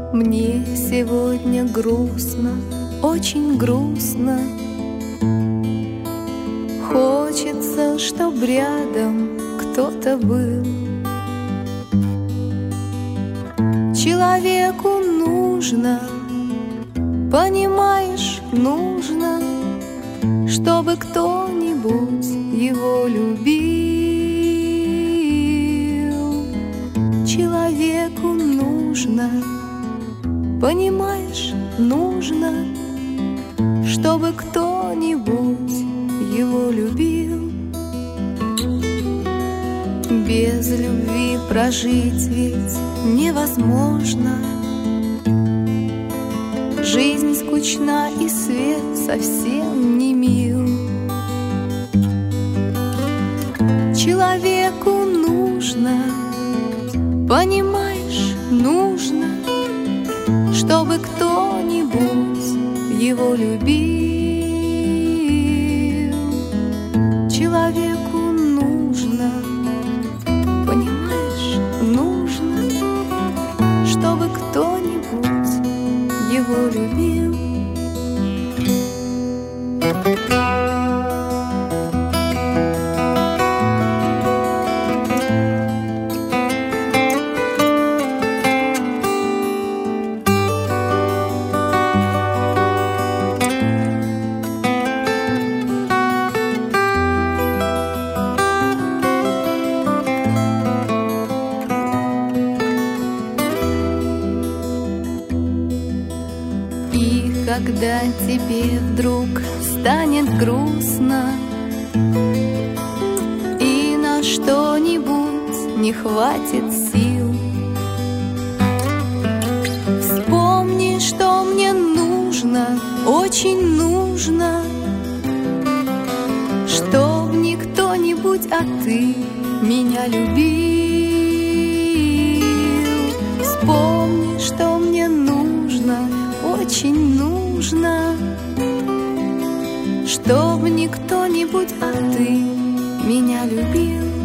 Мне сегодня грустно, очень грустно. Хочется, чтоб рядом кто-то был. Человеку нужно, понимаешь, нужно, чтобы кто-нибудь его любил. Человеку нужно, понимаешь, нужно, чтобы кто-нибудь его любил. Без любви прожить ведь невозможно. Жизнь скучна и свет совсем не мил. Человеку нужно, понимаешь, нужно, чтобы кто-нибудь его любил. Человеку нужно, понимаешь, нужно, чтобы кто-нибудь его любил. Когда тебе вдруг станет грустно и на что-нибудь не хватит сил, вспомни, что мне нужно, очень нужно, чтоб не кто-нибудь, а ты меня любил. Вспомни, что мне нужно, очень нужно, чтоб не кто-нибудь, а ты меня любил.